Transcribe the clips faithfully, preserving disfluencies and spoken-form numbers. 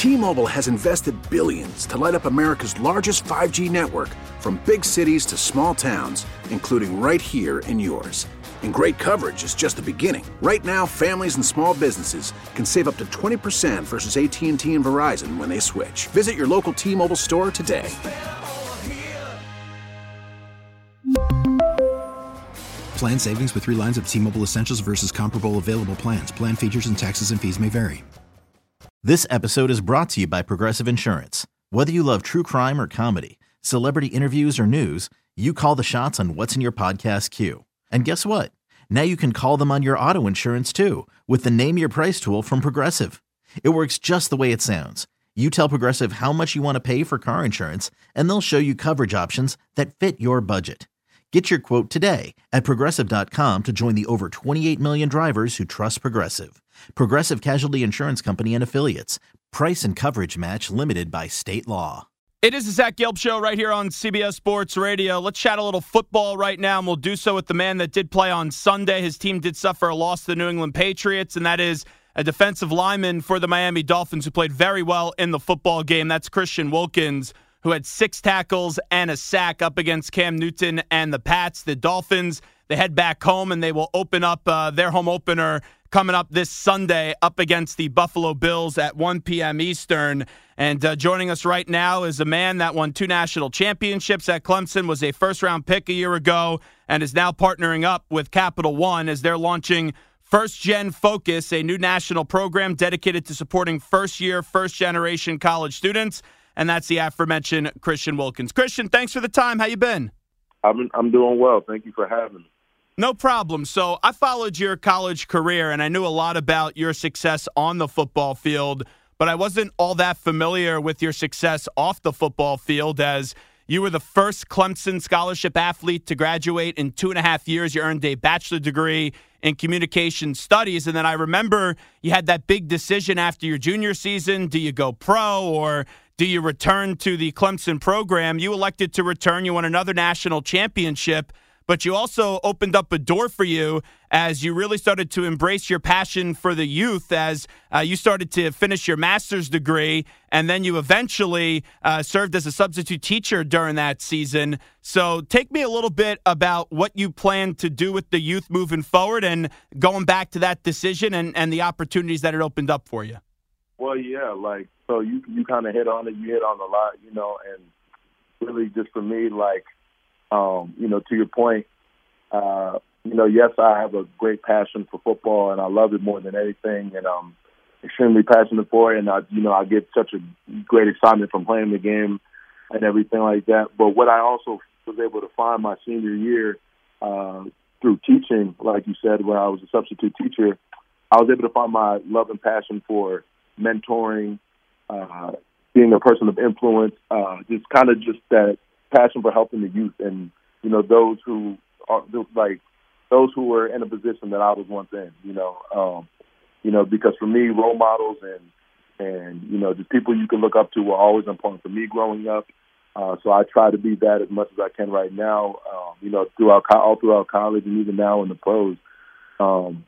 T-Mobile has invested billions to light up America's largest five G network, from big cities to small towns, including right here in yours. And great coverage is just the beginning. Right now, families and small businesses can save up to twenty percent versus A T and T and Verizon when they switch. Visit your local T-Mobile store today. Plan savings with three lines of T-Mobile Essentials versus comparable available plans. Plan features and taxes and fees may vary. This episode is brought to you by Progressive Insurance. Whether you love true crime or comedy, celebrity interviews or news, you call the shots on what's in your podcast queue. And guess what? Now you can call them on your auto insurance too with the Name Your Price tool from Progressive. It works just the way it sounds. You tell Progressive how much you want to pay for car insurance, and they'll show you coverage options that fit your budget. Get your quote today at Progressive dot com to join the over twenty-eight million drivers who trust Progressive. Progressive Casualty Insurance Company and Affiliates. Price and coverage match limited by state law. It is the Zach Gelb Show right here on C B S Sports Radio. Let's chat a little football right now, and we'll do so with the man that did play on Sunday. His team did suffer a loss to the New England Patriots, and that is a defensive lineman for the Miami Dolphins who played very well in the football game. That's Christian Wilkins, who had six tackles and a sack up against Cam Newton and the Pats. The Dolphins, they head back home, and they will open up uh, their home opener coming up this Sunday up against the Buffalo Bills at one p.m. Eastern. And uh, joining us right now is a man that won two national championships at Clemson, was a first-round pick a year ago, and is now partnering up with Capital One as they're launching First Gen Focus, a new national program dedicated to supporting first-year, first-generation college students. And that's the aforementioned Christian Wilkins. Christian, thanks for the time. How you been? I'm I'm doing well. Thank you for having me. No problem. So I followed your college career, and I knew a lot about your success on the football field, but I wasn't all that familiar with your success off the football field, as you were the first Clemson scholarship athlete to graduate in two and a half years. You earned a bachelor degree in communication studies, and then I remember you had that big decision after your junior season. Do you go pro, or do you return to the Clemson program? You elected to return. You won another national championship, but you also opened up a door for you as you really started to embrace your passion for the youth, as uh, you started to finish your master's degree, and then you eventually uh, served as a substitute teacher during that season. So take me a little bit about what you plan to do with the youth moving forward, and going back to that decision and, and the opportunities that it opened up for you. Well, yeah, like, so you you kind of hit on it. You hit on a lot, you know, and really just for me, like, um, you know, to your point, uh, you know, yes, I have a great passion for football, and I love it more than anything, and I'm extremely passionate for it, and I, you know, I get such a great excitement from playing the game and everything like that. But what I also was able to find my senior year uh, through teaching, like you said, when I was a substitute teacher, I was able to find my love and passion for mentoring, uh, being a person of influence, uh, just kind of just that passion for helping the youth, and, you know, those who are like those who were in a position that I was once in, you know, um, you know, because for me, role models and, and, you know, the people you can look up to were always important for me growing up. Uh, so I try to be that as much as I can right now, um, you know, throughout all throughout college and even now in the pros. Um,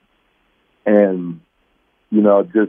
and, you know, just,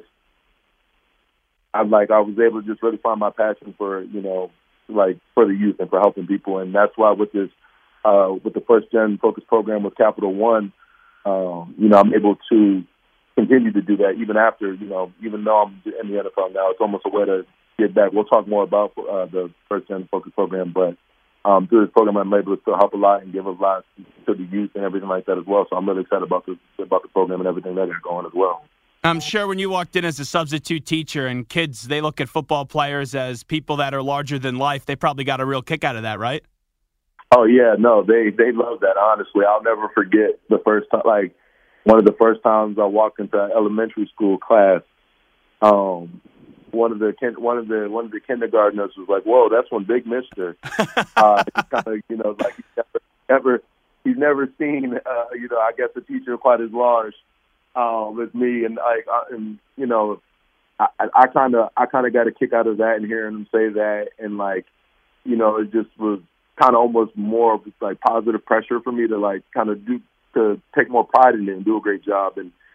I'm like, I was able to just really find my passion for, you know, like for the youth and for helping people. And that's why with this, uh, with the First Gen Focus program with Capital One, um, you know, I'm able to continue to do that even after, you know, even though I'm in the N F L now, it's almost a way to get back. We'll talk more about uh, the First Gen Focus program, but um, through this program, I'm able to still help a lot and give a lot to the youth and everything like that as well. So I'm really excited about the, about the program and everything that is going as well. I'm sure when you walked in as a substitute teacher and kids, they look at football players as people that are larger than life, they probably got a real kick out of that, right? Oh, yeah, no, they, they love that, honestly. I'll never forget the first time, like, one of the first times I walked into elementary school class, um, one of the one of the one of the kindergartners was like, "Whoa, that's one big Mister." uh, kind of, you know, like he's never, never he's never seen, uh, you know, I guess a teacher quite as large um, as me, and like, I, and you know, I kind of I kind of got a kick out of that and hearing him say that, and like, you know, it just was kind of almost more of like positive pressure for me to like kind of do to take more pride in it and do a great job. And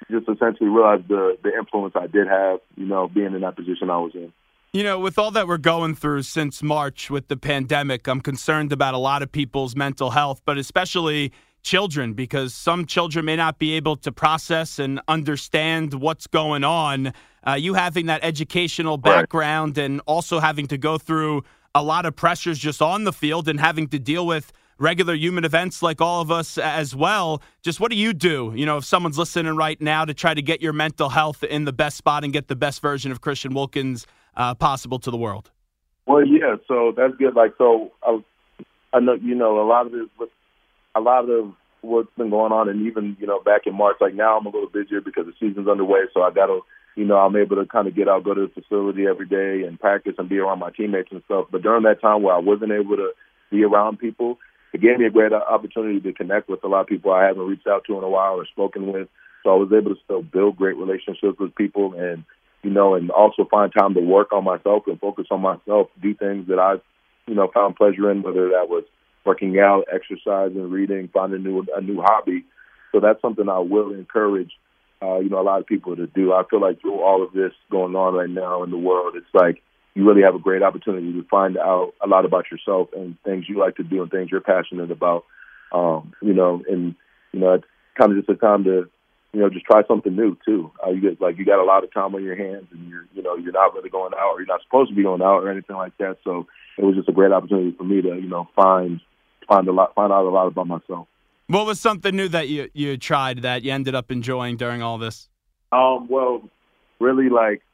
just essentially realized the the influence I did have, you know, being in that position I was in. You know, with all that we're going through since March with the pandemic, I'm concerned about a lot of people's mental health, but especially children, because some children may not be able to process and understand what's going on. Uh, you having that educational background right. and also having to go through a lot of pressures just on the field and having to deal with regular human events like all of us as well. Just what do you do, you know, if someone's listening right now to try to get your mental health in the best spot and get the best version of Christian Wilkins uh, possible to the world? Well, yeah, so that's good. Like, so I, I know, you know, a lot of this, a lot of what's been going on, and even, you know, back in March, like now I'm a little busier because the season's underway, so I got to, you know, I'm able to kind of get out, go to the facility every day and practice and be around my teammates and stuff. But during that time where I wasn't able to be around people, it gave me a great opportunity to connect with a lot of people I haven't reached out to in a while or spoken with. So I was able to still build great relationships with people and, you know, and also find time to work on myself and focus on myself, do things that I, you know, found pleasure in, whether that was working out, exercising, reading, finding a new, a new hobby. So that's something I will encourage, uh, you know, a lot of people to do. I feel like through all of this going on right now in the world, it's like you really have a great opportunity to find out a lot about yourself and things you like to do and things you're passionate about. Um, you know, and, you know, it's kind of just a time to, you know, just try something new too. Uh, you get like you got a lot of time on your hands, and you're, you know, you're not really going out, or you're not supposed to be going out, or anything like that. So it was just a great opportunity for me to, you know, find find a lot, find out a lot about myself. What was something new that you you tried that you ended up enjoying during all this? Um, well, really, like,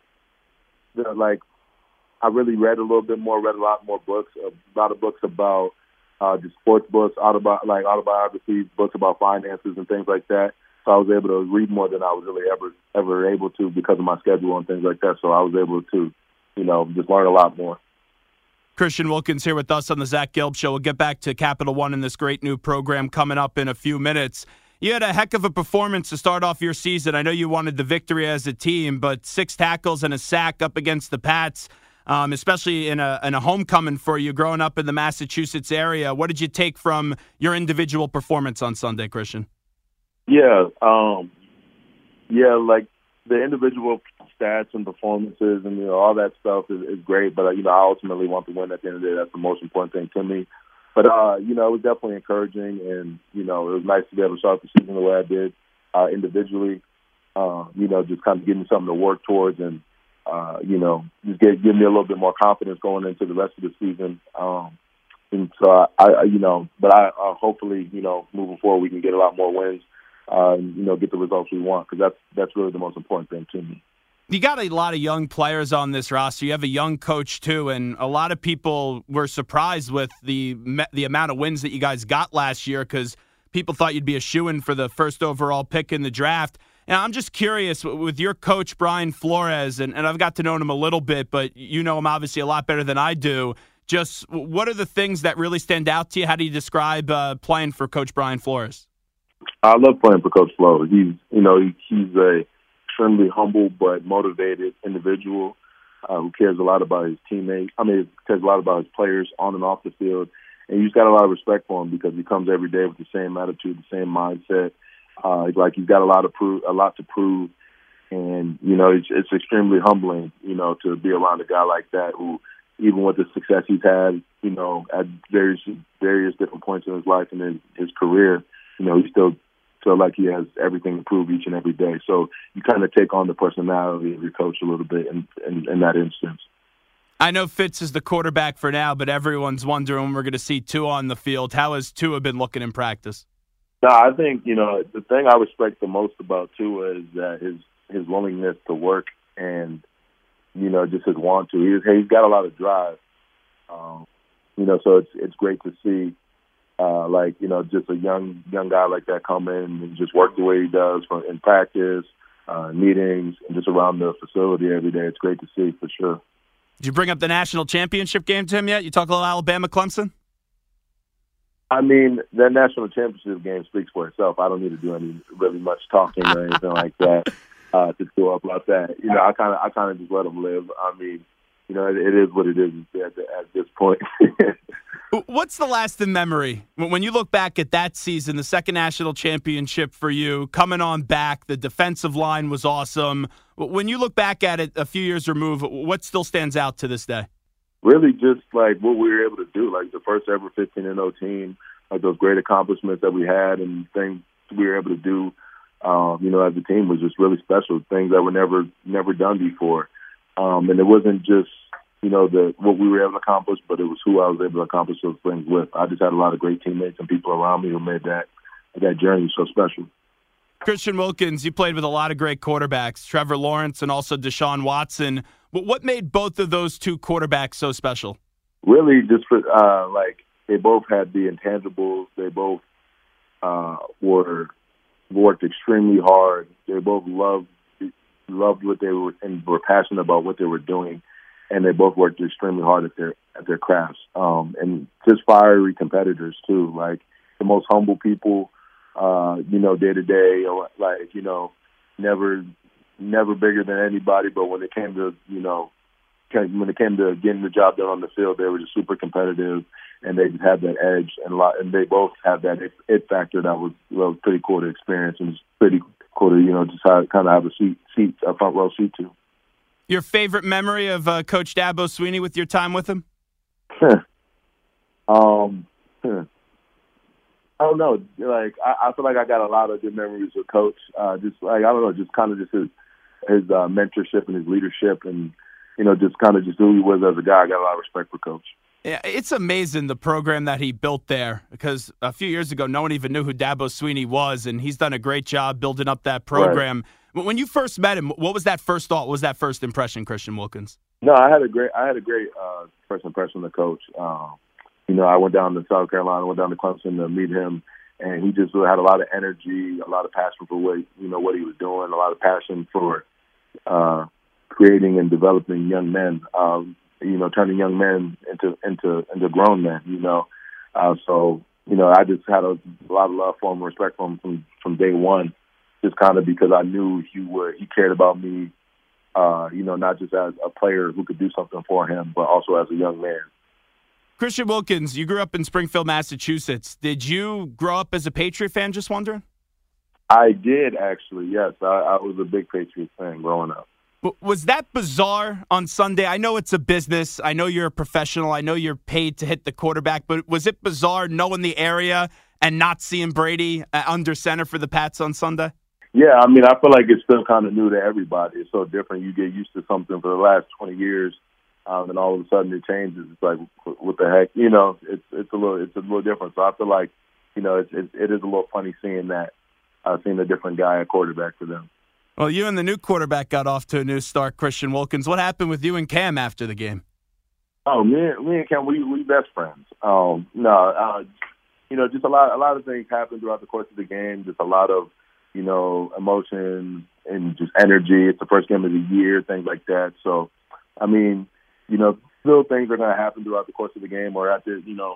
the, like, I really read a little bit more, read a lot more books, a lot of books about uh, just sports books, autobi- like autobiographies, books about finances and things like that. So I was able to read more than I was really ever ever able to because of my schedule and things like that. So I was able to, you know, just learn a lot more. Christian Wilkins here with us on the Zach Gelb Show. We'll get back to Capital One and this great new program coming up in a few minutes. You had a heck of a performance to start off your season. I know you wanted the victory as a team, but six tackles and a sack up against the Pats, um, especially in a, in a homecoming for you growing up in the Massachusetts area. What did you take from your individual performance on Sunday, Christian? Yeah, um, yeah, like the individual stats and performances and, you know, all that stuff is, is great. But, uh, you know, I ultimately want to win at the end of the day. That's the most important thing to me. But, uh, you know, it was definitely encouraging. And, you know, it was nice to be able to start the season the way I did uh, individually, uh, you know, just kind of give me something to work towards and, uh, you know, just get, give me a little bit more confidence going into the rest of the season. Um, and so, I, I, you know, but I uh, hopefully, you know, moving forward, we can get a lot more wins. Uh, you know, get the results we want, because that's that's really the most important thing to me. You got a lot of young players on this roster. You have a young coach too, and a lot of people were surprised with the the amount of wins that you guys got last year, because people thought you'd be a shoo-in for the first overall pick in the draft. And I'm just curious, with your coach Brian Flores, and, and I've got to know him a little bit, but you know him obviously a lot better than I do. Just what are the things that really stand out to you? How do you describe uh, playing for Coach Brian Flores? I love playing for Coach Flo. He's, you know, he, he's a extremely humble but motivated individual uh, who cares a lot about his teammates. I mean, cares a lot about his players on and off the field. And you just got a lot of respect for him because he comes every day with the same attitude, the same mindset. Uh, it's like he's got a lot of prove, a lot to prove, and you know, it's, it's extremely humbling, you know, to be around a guy like that who, even with the success he's had, you know, at various various different points in his life and in his career. You know, he still feel like he has everything to prove each and every day. So you kind of take on the personality of your coach a little bit in, in, in that instance. I know Fitz is the quarterback for now, but everyone's wondering when we're going to see Tua on the field. How has Tua been looking in practice? No, I think, you know, the thing I respect the most about Tua is that his, his willingness to work and, you know, just his want to. He's, he's got a lot of drive. Um, you know, so it's it's great to see. Uh, like, you know, just a young young guy like that come in and just work the way he does from, in practice, uh, meetings, and just around the facility every day. It's great to see, for sure. Did you bring up the national championship game to him yet? You talk a little Alabama-Clemson? I mean, that national championship game speaks for itself. I don't need to do any really much talking or anything like that uh, to go up about that. You know, I kind of I kind of just let him live. I mean, you know, it, it is what it is at, at this point. What's the lasting memory when you look back at that season, the second national championship for you, coming on back, the defensive line was awesome. When you look back at it a few years removed, what still stands out to this day? Really just like what we were able to do, like the first ever fifteen and oh team, like those great accomplishments that we had and things we were able to do, um, you know, as a team was just really special, things that were never never done before. Um, and it wasn't just, you know, the what we were able to accomplish, but it was who I was able to accomplish those things with. I just had a lot of great teammates and people around me who made that that journey so special. Christian Wilkins, you played with a lot of great quarterbacks, Trevor Lawrence and also Deshaun Watson. But what made both of those two quarterbacks so special? Really, just for uh, like they both had the intangibles. They both uh, were worked extremely hard. They both loved loved what they were and were passionate about what they were doing. And they both worked extremely hard at their at their crafts, um, and just fiery competitors too. Like the most humble people, uh, you know, day to day, like you know, never never bigger than anybody. But when it came to you know, when it came to getting the job done on the field, they were just super competitive, and they just had that edge. And a lot, and they both had that it, it factor that was, well, pretty cool to experience, and it's pretty cool to you know just have, kind of have a seat seat a front row seat to. Your favorite memory of uh, Coach Dabo Swinney with your time with him? um, I don't know. Like I, I feel like I got a lot of good memories with Coach. Uh, just like I don't know, just kind of just his his uh, mentorship and his leadership, and you know, just kind of just who he was as a guy. I got a lot of respect for Coach. Yeah, it's amazing the program that he built there, because a few years ago, no one even knew who Dabo Swinney was, and he's done a great job building up that program. Right. When you first met him, what was that first thought? What was that first impression, Christian Wilkins? No, I had a great, I had a great uh, first impression of Coach. Um, you know, I went down to South Carolina, went down to Clemson to meet him, and he just had a lot of energy, a lot of passion for what you know what he was doing, a lot of passion for uh, creating and developing young men. Um, you know, turning young men into into into grown men. You know, uh, so you know, I just had a, a lot of love for him, and respect for him from from day one. Just kind of because I knew he would, he cared about me, uh, you know, not just as a player who could do something for him, but also as a young man. Christian Wilkins, you grew up in Springfield, Massachusetts. Did you grow up as a Patriot fan, just wondering? I did, actually, yes. I, I was a big Patriots fan growing up. Was that bizarre on Sunday? I know it's a business. I know you're a professional. I know you're paid to hit the quarterback. But was it bizarre knowing the area and not seeing Brady under center for the Pats on Sunday? Yeah, I mean, I feel like it's still kind of new to everybody. It's so different. You get used to something for the last twenty years, um, and all of a sudden it changes. It's like, what the heck? You know, it's it's a little it's a little different. So I feel like, you know, it's, it's, it is a little funny seeing that, uh, seeing a different guy at quarterback for them. Well, you and the new quarterback got off to a new start, Christian Wilkins. What happened with you and Cam after the game? Oh, me and, me and Cam, we we best friends. Um, no, uh, you know, just a lot a lot of things happened throughout the course of the game. Just a lot of, you know, emotion and just energy. It's the first game of the year, things like that. So, I mean, you know, still things are going to happen throughout the course of the game or at the, you know,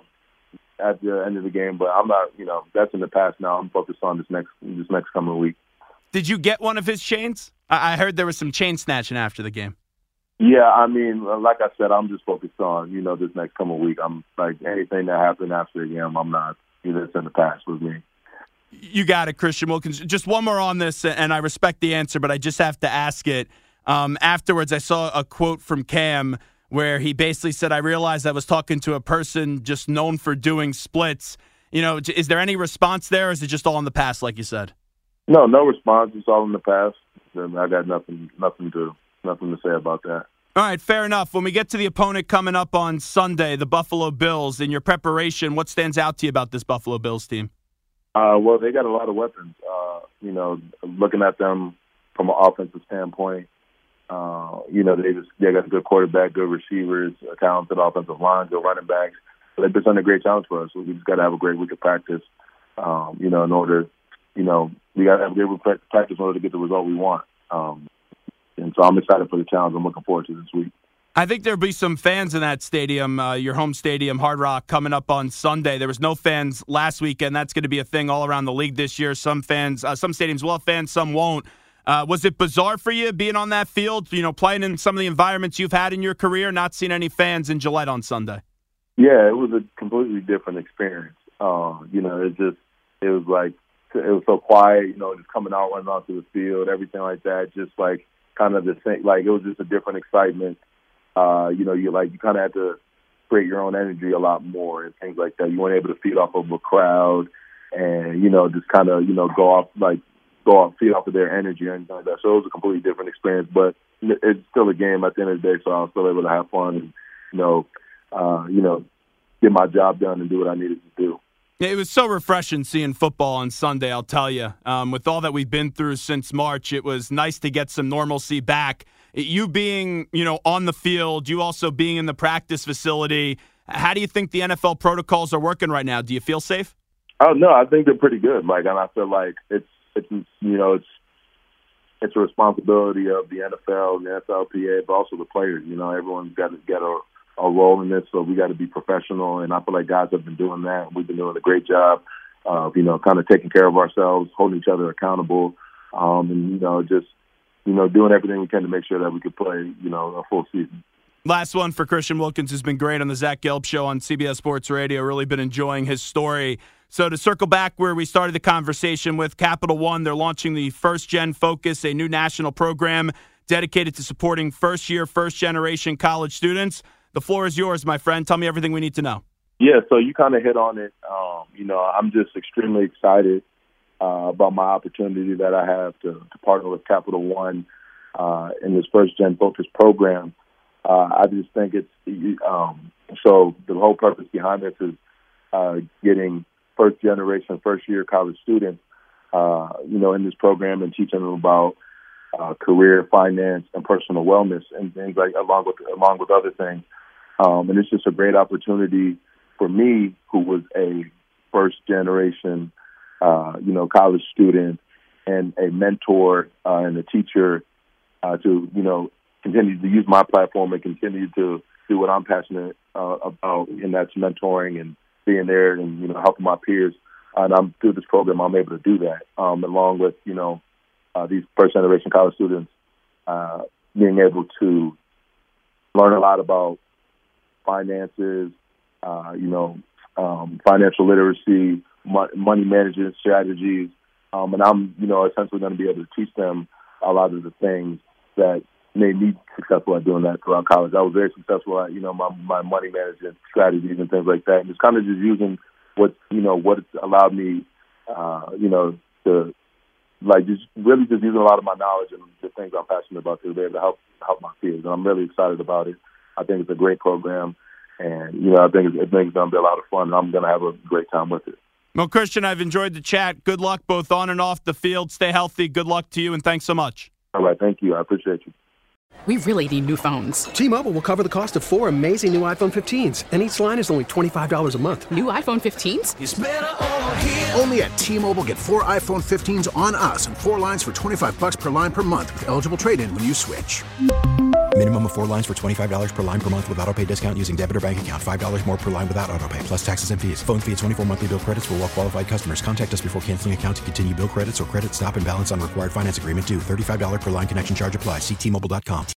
at the end of the game. But I'm not, you know, that's in the past now. I'm focused on this next this next coming week. Did you get one of his chains? I heard there was some chain snatching after the game. Yeah, I mean, like I said, I'm just focused on, you know, this next coming week. I'm like anything that happened after the game, I'm not. Either it's in the past with me. You got it, Christian Wilkins. Just one more on this, and I respect the answer, but I just have to ask it. Um, afterwards, I saw a quote from Cam where he basically said, I realized I was talking to a person just known for doing splits. You know, is there any response there, or is it just all in the past, like you said? No, no response. It's all in the past. I got nothing, nothing to, nothing to say about that. All right, fair enough. When we get to the opponent coming up on Sunday, the Buffalo Bills, in your preparation, what stands out to you about this Buffalo Bills team? Uh, well, they got a lot of weapons. Uh, you know, looking at them from an offensive standpoint, uh, you know, they just they got a good quarterback, good receivers, a talented offensive line, good running backs. So they present a great challenge for us. So we just got to have a great week of practice, um, you know, in order, you know, we got to have a great week of practice in order to get the result we want. Um, and so I'm excited for the challenge. I'm looking forward to this week. I think there'll be some fans in that stadium, uh, your home stadium, Hard Rock, coming up on Sunday. There was no fans last weekend. That's going to be a thing all around the league this year. Some fans, uh, some stadiums will have fans, some won't. Uh, was it bizarre for you being on that field, you know, playing in some of the environments you've had in your career, not seeing any fans in Gillette on Sunday? Yeah, it was a completely different experience. Uh, you know, it just it was like it was so quiet. You know, just coming out, running onto the field, everything like that. Just like kind of the same. Like it was just a different excitement. Uh, you know, you like you kind of had to create your own energy a lot more and things like that. You weren't able to feed off of a crowd, and you know, just kind of you know go off like go off feed off of their energy or anything like that. So it was a completely different experience, but it's still a game at the end of the day. So I was still able to have fun and you know, uh, you know, get my job done and do what I needed to do. It was so refreshing seeing football on Sunday, I'll tell you. Um, with all that we've been through since March, it was nice to get some normalcy back. You being, you know, on the field, you also being in the practice facility, how do you think the N F L protocols are working right now? Do you feel safe? Oh, no, I think they're pretty good. Like, and I feel like it's, it's you know, it's it's a responsibility of the N F L and the N F L P A, but also the players. You know, everyone's got to get a a role in this, so we got to be professional, and I feel like guys have been doing that. We've been doing a great job of, you know, kind of taking care of ourselves, holding each other accountable, um, and, you know, just, you know, doing everything we can to make sure that we could play, you know, a full season. Last one for Christian Wilkins, who's been great on the Zach Gelb Show on C B S Sports Radio. Really been enjoying his story. So to circle back where we started the conversation with Capital One, they're launching the First Gen Focus, a new national program dedicated to supporting first-year, first-generation college students. The floor is yours, my friend. Tell me everything we need to know. Yeah, so you kind of hit on it. Um, you know, I'm just extremely excited uh, about my opportunity that I have to, to partner with Capital One uh, in this First Gen Focus program. Uh, I just think it's um, so the whole purpose behind this is uh, getting first generation, first year college students, uh, you know, in this program and teaching them about uh, career, finance, and personal wellness and things like along with along with other things. Um, and it's just a great opportunity for me, who was a first generation, uh, you know, college student and a mentor uh, and a teacher uh, to, you know, continue to use my platform and continue to do what I'm passionate uh, about, and that's mentoring and being there and, you know, helping my peers. And I'm through this program, I'm able to do that, um, along with, you know, uh, these first generation college students uh, being able to learn a lot about finances, uh, you know, um, financial literacy, mo- money management strategies. Um, and I'm, you know, essentially going to be able to teach them a lot of the things that made me successful at doing that throughout college. I was very successful at, you know, my, my money management strategies and things like that. And it's kind of just using what, you know, what it's allowed me, uh, you know, to, like, just really just using a lot of my knowledge and the things I'm passionate about to be able to help, help my peers. And I'm really excited about it. I think it's a great program, and, you know, I think it's, I think it's going to be a lot of fun, and I'm going to have a great time with it. Well, Christian, I've enjoyed the chat. Good luck both on and off the field. Stay healthy. Good luck to you, and thanks so much. All right, thank you. I appreciate you. We really need new phones. T-Mobile will cover the cost of four amazing new iPhone fifteens, and each line is only twenty-five dollars a month. New iPhone fifteens? It's better over here. Only at T-Mobile, get four iPhone fifteens on us and four lines for twenty-five dollars per line per month with eligible trade-in when you switch. Minimum of four lines for twenty-five dollars per line per month with autopay discount using debit or bank account. five dollars more per line without autopay, plus taxes and fees. Phone fee at twenty-four monthly bill credits for well-qualified customers. Contact us before canceling account to continue bill credits or credit stop and balance on required finance agreement due. thirty-five dollars per line connection charge applies. See T Mobile dot com.